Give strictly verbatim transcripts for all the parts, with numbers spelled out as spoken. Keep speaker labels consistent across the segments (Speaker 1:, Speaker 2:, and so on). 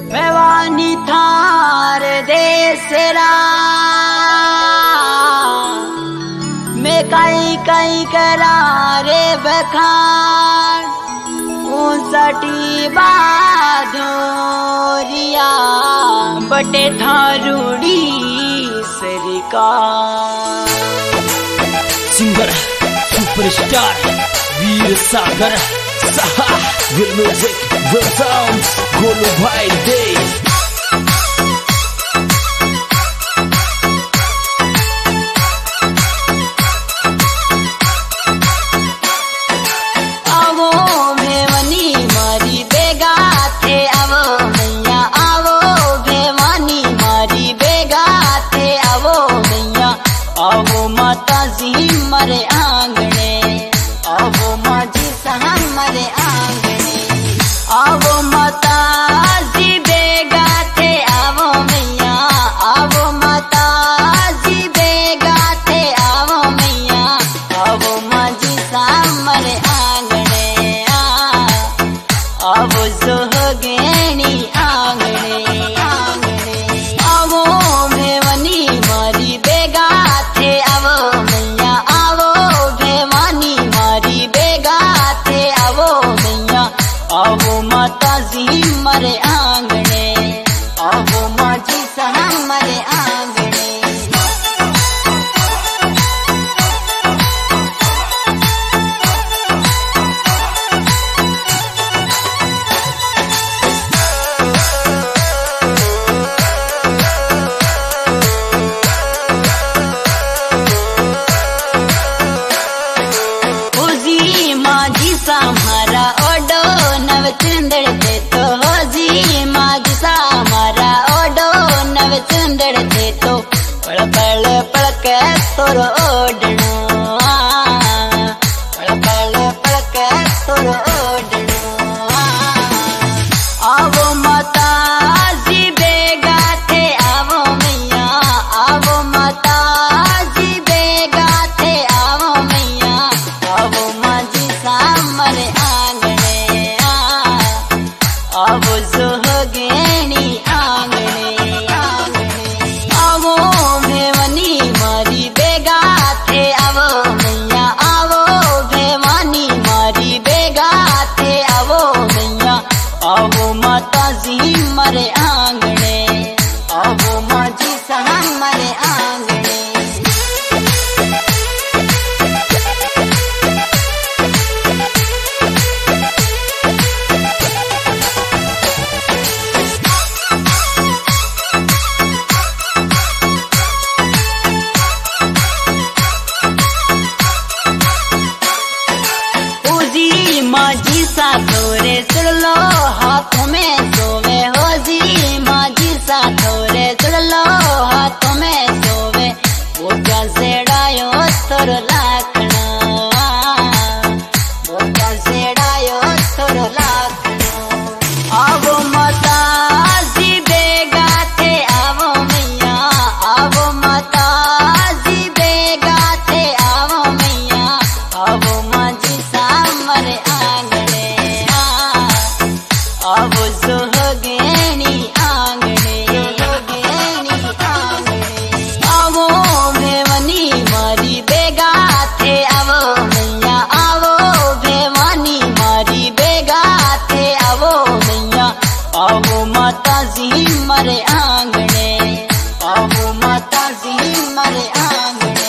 Speaker 1: भवानी थार देसरा मैं कई कई करारे बखान ऊंसटी बाधोरिया बटे थारूड़ी सरकार
Speaker 2: singer superstar Veer Sagar Saha will music will sounds Golu भाई दे
Speaker 1: आवो भेवनी मारी बेगा थे आवो मैया आवो भेवनी मारी बेगा थे आवो मैया आवो माता जी मरे आंगणे आवो माजी सहा मरे आंगणे आवो माता जी बेगा थे आवो मैया आवो माता जी बेगा थे आवो मैया आवो माजी सा मरे आंगणे आवो जोगेणी आंगणे आंगणे आवो भेवनी मारी बेगा थे आवो मैया आवो भेवनी मारी बेगा थे आवो मैया आवो माता जी मरे आंगणे आवो माजी सहा मरे आंगणे होजी माजी सा मारा ओडो नव चंदड़ थे तो होजी माजी सा मारा ओडो नव चंदड़ थे तो पल पल पल के तोरो ओडणो पल पल पल के तोरो ओडणो आवो माता जी बेगा थे आवो मैया आवो माता जी बेगा थे आवो मैया आवो माजी सामरे आंगणे आवो जोगेणी आंगणे आंगणे आवो भेवनी मारी बेगा थे आवो मैया आवो भेवनी मारी बेगा थे आवो मैया आवो माता जी मरे आंगणे आवो माजी सहा मरे आंगणे होजी माजी सा थोरे सुन लो हाथ में सोवे होजी माजी सा थोरे सुन लो हाथ में सोवे बोटा सेड़ायो तोर लाखना बोटा सेड़ायो तोर लाखना आवो माता जी बेगा थे आवो मैया आवो माता जी बेगा थे आवो मैया आवो माजी सामरे आंगणे आवो जोगेणी आंगणे जोगेणी आंगणे आवो भेवनी मारी बेगा थे आवो मैया आवो भेवनी मारी बेगा थे आवो मैया आवो माता जी मरे आंगणे आवो माता जी मरे आंगणे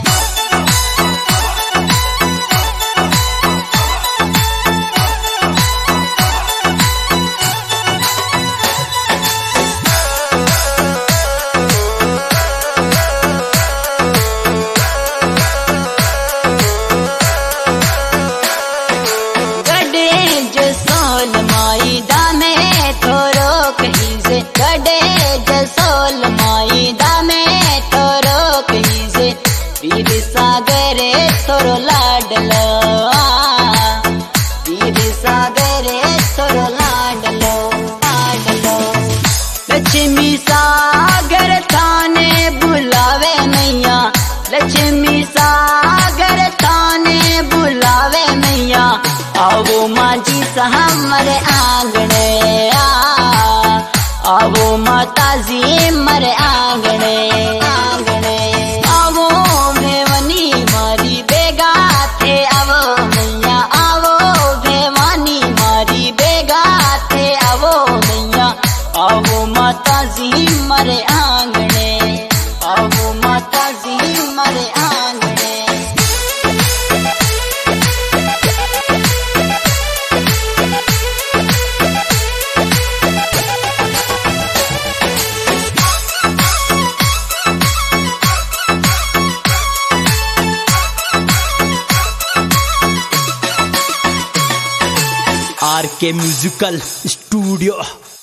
Speaker 1: गडे जसोल माई दामे थोरो कहीं से गडे जसोल माई दामे थोरो कहीं से वीर सागरे तोरो लाडलो वीर सागरे तोरो लाडलो लाडलो लक्ष्मी सागर थाने बुलावे मैया लक्ष्मी सागर थाने बुलावे मैया आवो माजी सा हमरे आंगणे आवो माता जी मरे आंगणे आंगणे आवो भेवनी मारी बेगा थे आवो मैया आवो भेवानी मारी बेगा थे आवो मैया आवो माता जी मरे आंगणे आवो माता जी मरे आंगणे
Speaker 2: आर के म्यूजिकल स्टूडियो।